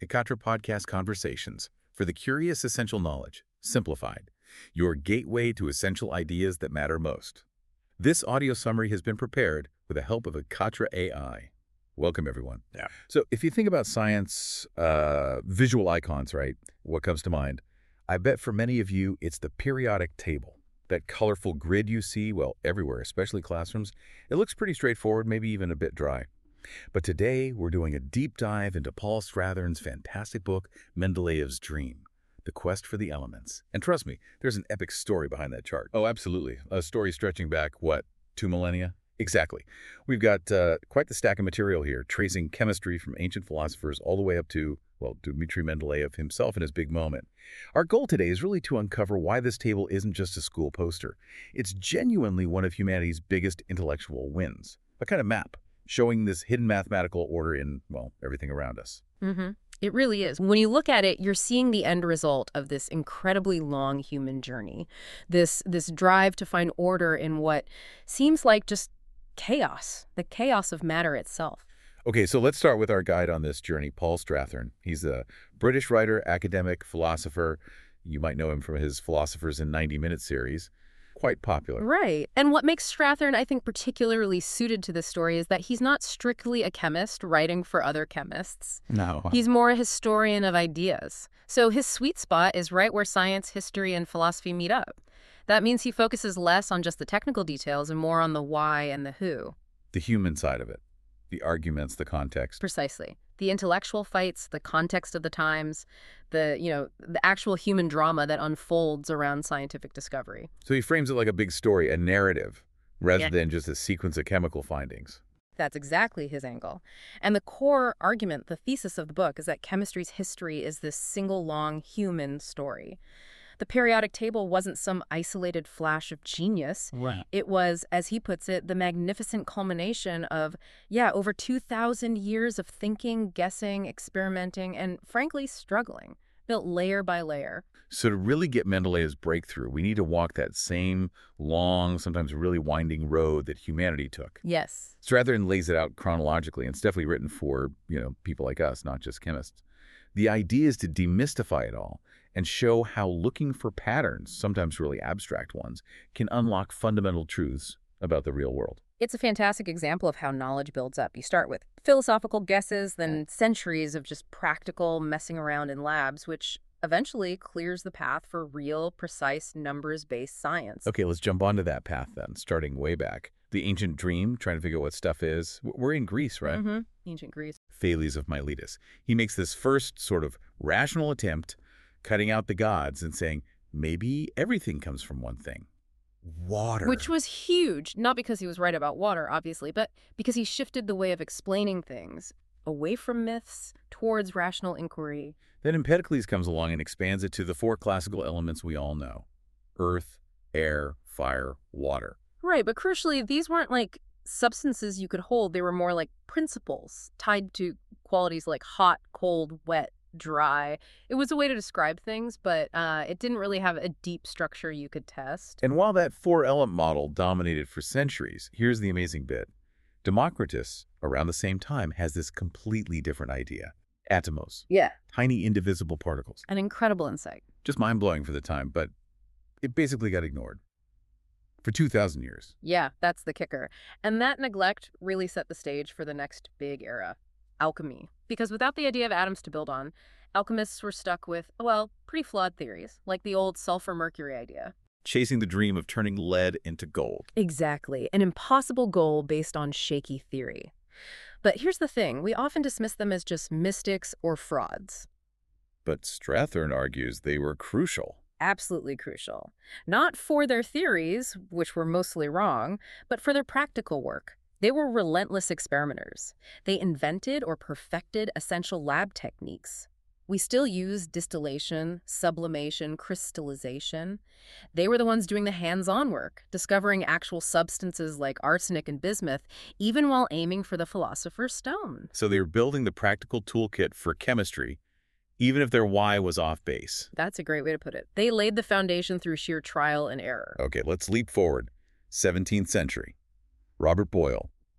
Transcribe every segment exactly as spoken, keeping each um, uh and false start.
Ekatra Podcast Conversations for the curious essential knowledge, simplified, your gateway to essential ideas that matter most. This audio summary has been prepared with the help of Ekatra A I. Welcome, everyone. Yeah. So if you think about science, uh, visual icons, right, what comes to mind? I bet for many of you, it's the periodic table. That colorful grid you see, well, everywhere, especially classrooms. It looks pretty straightforward, maybe even a bit dry. But today, we're doing a deep dive into Paul Strathern's fantastic book, Mendeleev's Dream, The Quest for the Elements. And trust me, there's an epic story behind that chart. Oh, absolutely. A story stretching back, what, two millennia? Exactly. We've got uh, quite the stack of material here, tracing chemistry from ancient philosophers all the way up to, well, Dmitry Mendeleev himself in his big moment. Our goal today is really to uncover why this table isn't just a school poster. It's genuinely one of humanity's biggest intellectual wins. A kind of map, showing this hidden mathematical order in, well, everything around us. Mm-hmm. It really is. When you look at it, you're seeing the end result of this incredibly long human journey. This, this drive to find order in what seems like just chaos, the chaos of matter itself. Okay, so let's start with our guide on this journey, Paul Strathern. He's a British writer, academic, philosopher. You might know him from his Philosophers in ninety minute series. Quite popular. Right. And what makes Strathern, I think, particularly suited to this story is that he's not strictly a chemist writing for other chemists. No. He's more a historian of ideas. So his sweet spot is right where science, history, and philosophy meet up. That means he focuses less on just the technical details and more on the why and the who. The human side of it. The arguments, the context. Precisely. The intellectual fights, the context of the times, the, you know, the actual human drama that unfolds around scientific discovery. So he frames it like a big story, a narrative, rather Yeah. than just a sequence of chemical findings. That's exactly his angle. And the core argument, the thesis of the book, is that chemistry's history is this single long human story. The periodic table wasn't some isolated flash of genius. Right. It was, as he puts it, the magnificent culmination of, yeah, over two thousand years of thinking, guessing, experimenting, and frankly, struggling, built layer by layer. So to really get Mendeleev's breakthrough, we need to walk that same long, sometimes really winding road that humanity took. Yes. Strathern lays it out chronologically, and it's definitely written for, you know, people like us, not just chemists. The idea is to demystify it all and show how looking for patterns, sometimes really abstract ones, can unlock fundamental truths about the real world. It's a fantastic example of how knowledge builds up. You start with philosophical guesses, then centuries of just practical messing around in labs, which eventually clears the path for real, precise, numbers-based science. Okay, let's jump onto that path then, starting way back. The ancient dream, trying to figure out what stuff is. We're in Greece, right? Mm-hmm. Ancient Greece. Thales of Miletus. He makes this first sort of rational attempt, cutting out the gods and saying, maybe everything comes from one thing. Water. Which was huge, not because he was right about water, obviously, but because he shifted the way of explaining things away from myths towards rational inquiry. Then Empedocles comes along and expands it to the four classical elements we all know. Earth, air, fire, water. Right, but crucially, these weren't like substances you could hold. They were more like principles tied to qualities like hot, cold, wet, dry. It was a way to describe things, but uh, it didn't really have a deep structure you could test. And while that four-element model dominated for centuries, here's the amazing bit. Democritus, around the same time, has this completely different idea. Atomos. Yeah. Tiny indivisible particles. An incredible insight. Just mind-blowing for the time, but it basically got ignored. For two thousand years. Yeah, that's the kicker. And that neglect really set the stage for the next big era, alchemy. Because without the idea of atoms to build on, alchemists were stuck with, well, pretty flawed theories, like the old sulfur-mercury idea. Chasing the dream of turning lead into gold. Exactly. An impossible goal based on shaky theory. But here's the thing. We often dismiss them as just mystics or frauds. But Strathern argues they were crucial. Absolutely crucial. Not for their theories, which were mostly wrong, but for their practical work. They were relentless experimenters. They invented or perfected essential lab techniques. We still use distillation, sublimation, crystallization. They were the ones doing the hands-on work, discovering actual substances like arsenic and bismuth, even while aiming for the philosopher's stone. So they were building the practical toolkit for chemistry, even if their why was off base. That's a great way to put it. They laid the foundation through sheer trial and error. Okay, let's leap forward. seventeenth century. Robert Boyle,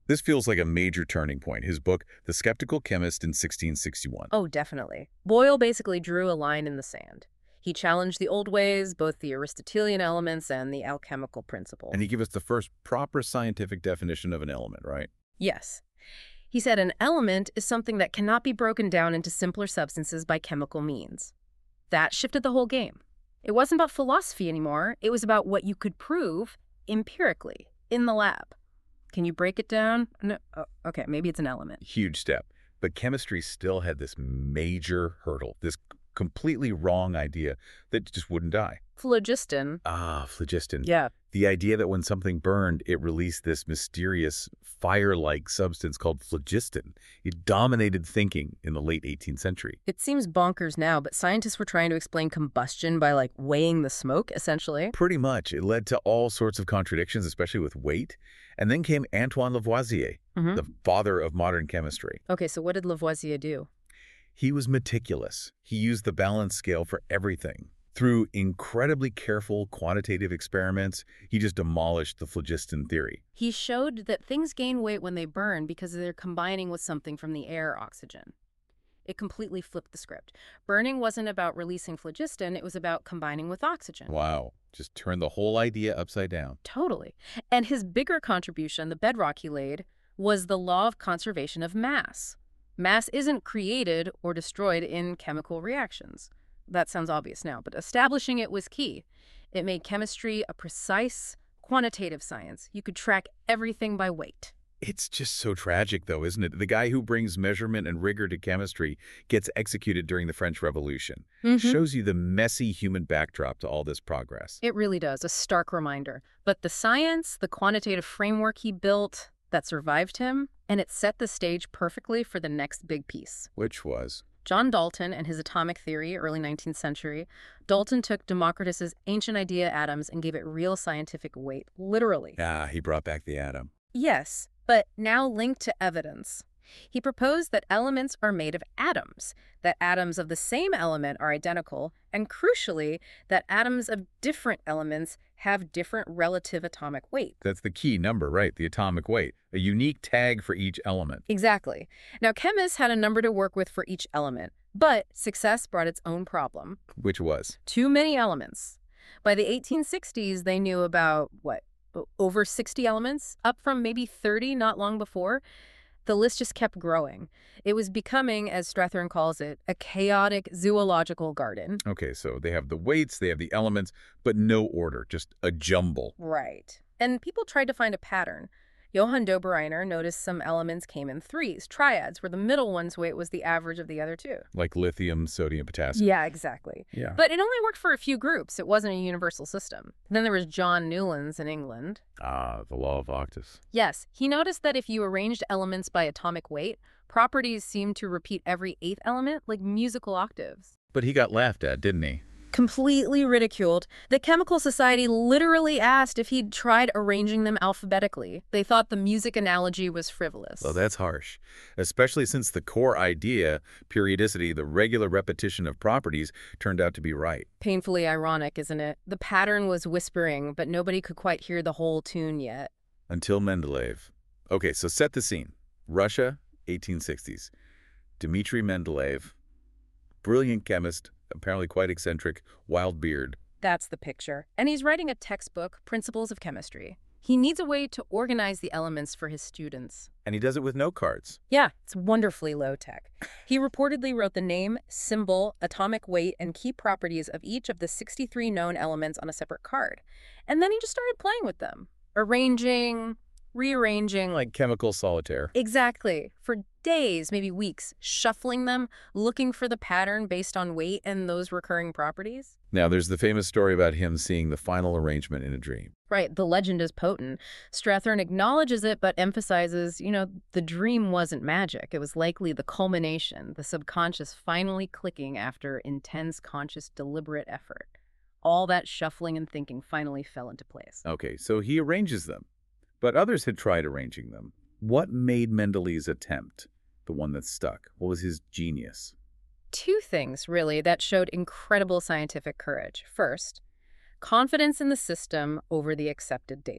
This feels like a major turning point. His book, The Skeptical Chemist in sixteen sixty-one. Oh, definitely. Boyle basically drew a line in the sand. He challenged the old ways, both the Aristotelian elements and the alchemical principles. And he gave us the first proper scientific definition of an element, right? Yes. He said an element is something that cannot be broken down into simpler substances by chemical means. That shifted the whole game. It wasn't about philosophy anymore. It was about what you could prove empirically in the lab. Can you break it down? No. Oh, okay, maybe it's an element. Huge step. But chemistry still had this major hurdle, this completely wrong idea that just wouldn't die. Phlogiston. Ah, phlogiston. Yeah. The idea that when something burned, it released this mysterious fire-like substance called phlogiston. It dominated thinking in the late eighteenth century. It seems bonkers now, but scientists were trying to explain combustion by, like, weighing the smoke, essentially. Pretty much. It led to all sorts of contradictions, especially with weight. And then came Antoine Lavoisier, Mm-hmm. the father of modern chemistry. Okay, so what did Lavoisier do? He was meticulous. He used the balance scale for everything. Through incredibly careful quantitative experiments, he just demolished the phlogiston theory. He showed that things gain weight when they burn because they're combining with something from the air, oxygen. It completely flipped the script. Burning wasn't about releasing phlogiston, it was about combining with oxygen. Wow. Just turned the whole idea upside down. Totally. And his bigger contribution, the bedrock he laid, was the law of conservation of mass. Mass isn't created or destroyed in chemical reactions. That sounds obvious now, but establishing it was key. It made chemistry a precise, quantitative science. You could track everything by weight. It's just so tragic, though, isn't it? The guy who brings measurement and rigor to chemistry gets executed during the French Revolution. Mm-hmm. Shows you the messy human backdrop to all this progress. It really does, a stark reminder. But the science, the quantitative framework he built, that survived him, and it set the stage perfectly for the next big piece. Which was? John Dalton and his atomic theory, early nineteenth century. Dalton took Democritus's ancient idea atoms and gave it real scientific weight, literally. Ah, he brought back the atom. Yes, but now linked to evidence. He proposed that elements are made of atoms, that atoms of the same element are identical, and crucially, that atoms of different elements have different relative atomic weight. That's the key number, right? The atomic weight. A unique tag for each element. Exactly. Now, chemists had a number to work with for each element, but success brought its own problem. Which was? Too many elements. By the eighteen sixties, they knew about, what, over sixty elements, up from maybe thirty not long before. The list just kept growing. It was becoming, as Strathern calls it, a chaotic zoological garden. Okay, so they have the weights, they have the elements, but no order, just a jumble. Right. And people tried to find a pattern. Johann Dobereiner noticed some elements came in threes, triads, where the middle one's weight was the average of the other two. Like lithium, sodium, potassium. Yeah, exactly. Yeah. But it only worked for a few groups. It wasn't a universal system. Then there was John Newlands in England. Ah, the law of Octus. Yes, he noticed that if you arranged elements by atomic weight, properties seemed to repeat every eighth element, like musical octaves. But he got laughed at, didn't he? Completely ridiculed. The Chemical Society literally asked if he'd tried arranging them alphabetically. They thought the music analogy was frivolous. Well, that's harsh. Especially since the core idea, periodicity, the regular repetition of properties, turned out to be right. Painfully ironic, isn't it? The pattern was whispering, but nobody could quite hear the whole tune yet. Until Mendeleev. Okay, so set the scene. Russia, eighteen sixties. Dmitri Mendeleev, brilliant chemist, apparently quite eccentric, wild beard. That's the picture. And he's writing a textbook, Principles of Chemistry. He needs a way to organize the elements for his students. And he does it with note cards. Yeah, it's wonderfully low-tech. He reportedly wrote the name, symbol, atomic weight, and key properties of each of the sixty-three known elements on a separate card. And then he just started playing with them, arranging, rearranging. Like chemical solitaire. Exactly. For days, maybe weeks, shuffling them, looking for the pattern based on weight and those recurring properties. Now, there's the famous story about him seeing the final arrangement in a dream. Right, the legend is potent. Strathern acknowledges it, but emphasizes, you know, the dream wasn't magic. It was likely the culmination, the subconscious finally clicking after intense, conscious, deliberate effort. All that shuffling and thinking finally fell into place. Okay, so he arranges them. But others had tried arranging them. What made Mendeleev's attempt the one that stuck? What was his genius? Two things, really, that showed incredible scientific courage. First, confidence in the system over the accepted data.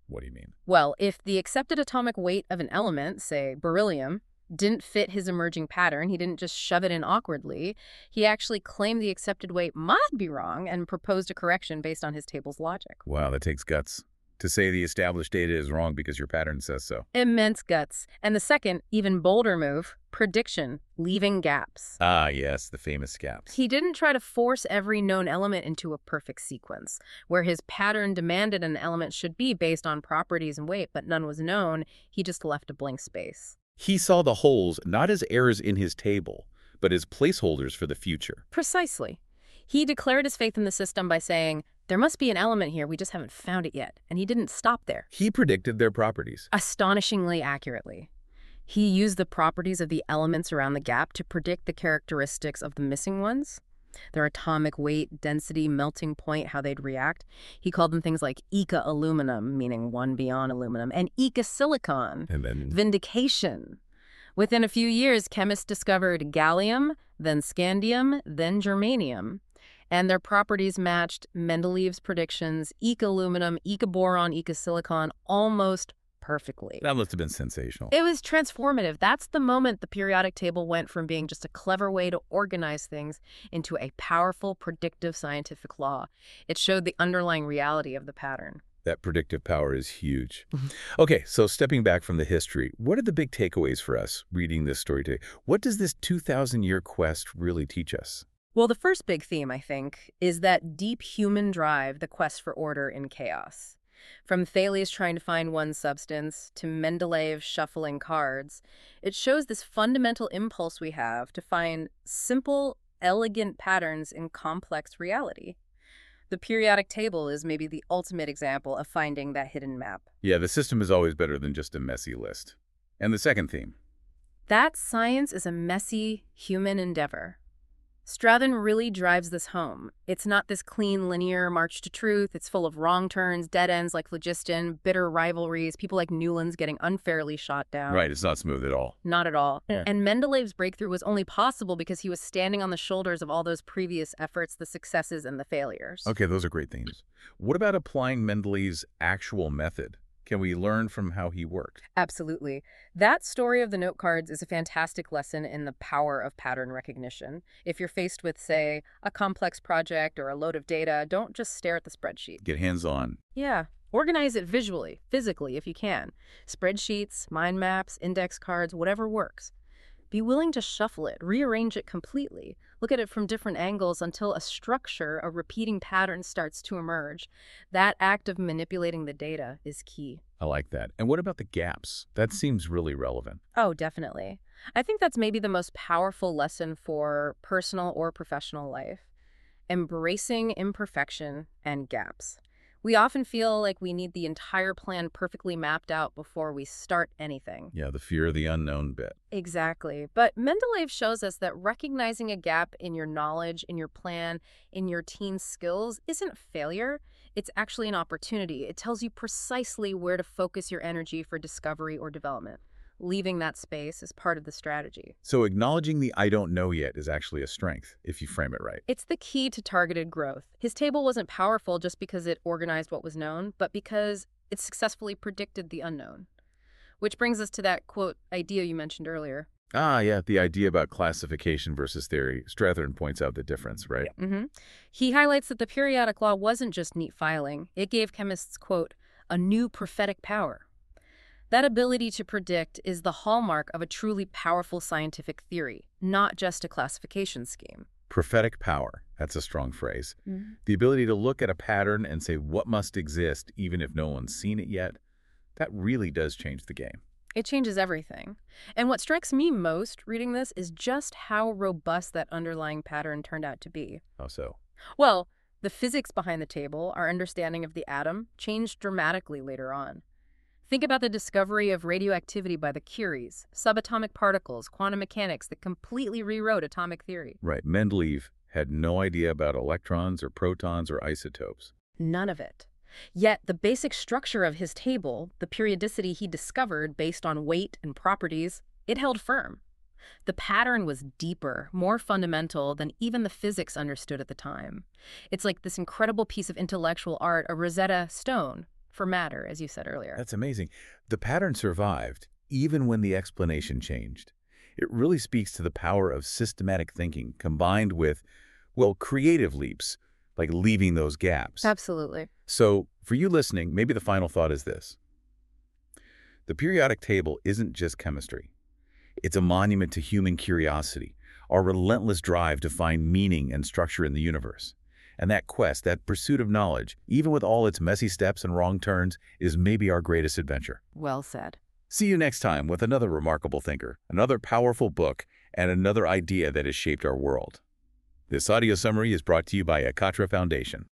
What do you mean? Well, if the accepted atomic weight of an element, say beryllium, didn't fit his emerging pattern, he didn't just shove it in awkwardly, he actually claimed the accepted weight might be wrong and proposed a correction based on his table's logic. Wow, that takes guts. To say the established data is wrong because your pattern says so. Immense guts. And the second, even bolder move, prediction, leaving gaps. Ah, yes, the famous gaps. He didn't try to force every known element into a perfect sequence, where his pattern demanded an element should be based on properties and weight, but none was known. He just left a blank space. He saw the holes not as errors in his table, but as placeholders for the future. Precisely. He declared his faith in the system by saying, there must be an element here, we just haven't found it yet. And he didn't stop there. He predicted their properties. Astonishingly accurately. He used the properties of the elements around the gap to predict the characteristics of the missing ones, their atomic weight, density, melting point, how they'd react. He called them things like eca-aluminum, meaning one beyond aluminum, and eca-silicon, And then vindication. Within a few years, chemists discovered gallium, then scandium, then germanium, and their properties matched Mendeleev's predictions, eca-aluminum, eca-boron, eca-silicon, almost perfectly. that must have been sensational. It was transformative. That's the moment the periodic table went from being just a clever way to organize things into a powerful, predictive scientific law. It showed the underlying reality of the pattern. That predictive power is huge. Okay, so stepping back from the history, what are the big takeaways for us reading this story today? What does this two thousand year quest really teach us? Well, the first big theme, I think, is that deep human drive, the quest for order in chaos. From Thales trying to find one substance to Mendeleev shuffling cards, it shows this fundamental impulse we have to find simple, elegant patterns in complex reality. The periodic table is maybe the ultimate example of finding that hidden map. Yeah, the system is always better than just a messy list. And the second theme. That science is a messy, human endeavor. Strathen really drives this home. It's not this clean, linear march to truth. It's full of wrong turns, dead ends like phlogiston, bitter rivalries, people like Newlands getting unfairly shot down. Right, it's not smooth at all. Not at all. Yeah. And Mendeleev's breakthrough was only possible because he was standing on the shoulders of all those previous efforts, the successes and the failures. Okay, those are great themes. What about applying Mendeleev's actual method? Can we learn from how he worked? Absolutely. That story of the note cards is a fantastic lesson in the power of pattern recognition. If you're faced with, say, a complex project or a load of data, don't just stare at the spreadsheet. Get hands-on. Yeah. Organize it visually, physically, if you can. Spreadsheets, mind maps, index cards, whatever works. Be willing to shuffle it, rearrange it completely. Look at it from different angles until a structure, a repeating pattern starts to emerge. That act of manipulating the data is key. I like that. And what about the gaps? That seems really relevant. Oh, definitely. I think that's maybe the most powerful lesson for personal or professional life. Embracing imperfection and gaps. We often feel like we need the entire plan perfectly mapped out before we start anything. Yeah, the fear of the unknown bit. Exactly. But Mendeleev shows us that recognizing a gap in your knowledge, in your plan, in your team's skills isn't failure. It's actually an opportunity. It tells you precisely where to focus your energy for discovery or development. Leaving that space is part of the strategy. So acknowledging the I don't know yet is actually a strength, if you frame it right. It's the key to targeted growth. His table wasn't powerful just because it organized what was known, but because it successfully predicted the unknown. Which brings us to that, quote, idea you mentioned earlier. Ah, yeah, the idea about classification versus theory. Strathern points out the difference, right? Mm-hmm. He highlights that the periodic law wasn't just neat filing. It gave chemists, quote, a new prophetic power. That ability to predict is the hallmark of a truly powerful scientific theory, not just a classification scheme. Prophetic power. That's a strong phrase. Mm-hmm. The ability to look at a pattern and say what must exist even if no one's seen it yet, that really does change the game. It changes everything. And what strikes me most reading this is just how robust that underlying pattern turned out to be. How so? Well, the physics behind the table, our understanding of the atom, changed dramatically later on. Think about the discovery of radioactivity by the Curies, subatomic particles, quantum mechanics that completely rewrote atomic theory. Right. Mendeleev had no idea about electrons or protons or isotopes. None of it. Yet the basic structure of his table, the periodicity he discovered based on weight and properties, it held firm. The pattern was deeper, more fundamental than even the physics understood at the time. It's like this incredible piece of intellectual art, a Rosetta Stone, for matter, as you said earlier. That's amazing. The pattern survived, even when the explanation changed. It really speaks to the power of systematic thinking combined with, well, creative leaps, like leaving those gaps. Absolutely. So, for you listening, maybe the final thought is this. The periodic table isn't just chemistry. It's a monument to human curiosity, our relentless drive to find meaning and structure in the universe. And that quest, that pursuit of knowledge, even with all its messy steps and wrong turns, is maybe our greatest adventure. Well said. See you next time with another remarkable thinker, another powerful book, and another idea that has shaped our world. This audio summary is brought to you by Akatra Foundation.